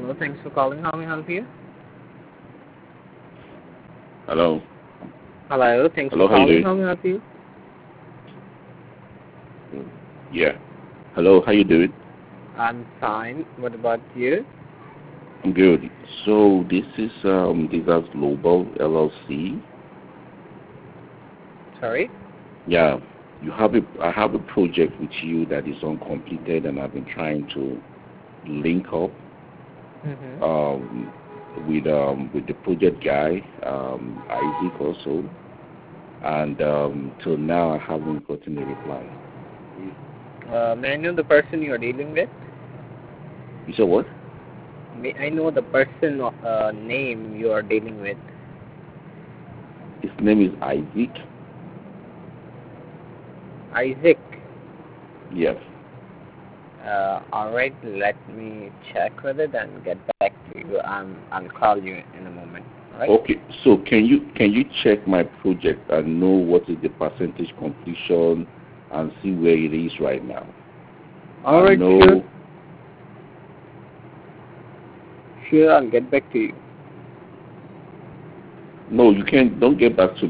Hello, thanks for calling. How may I help you? Hello. Hello, thanks Hello, for how you calling. doing? How may I help you? Yeah. Hello, how you doing? I'm fine. What about you? I'm good. So this is Global LLC. Sorry? Yeah. I have a project with you that is uncompleted, and I've been trying to link up Mm-hmm. with the project guy, Isaac also, and till now I haven't gotten a reply. May I know the person you are dealing with? You said what? May I know the person of name you are dealing with? His name is Isaac. Isaac. Yes. Alright, let me check with it and get back to you. I'll call you in a moment. Alright? Okay, so can you check my project and know what is the percentage completion and see where it is right now? Alright, know, sure. Sure, I'll get back to you. No, you can't. Don't get back to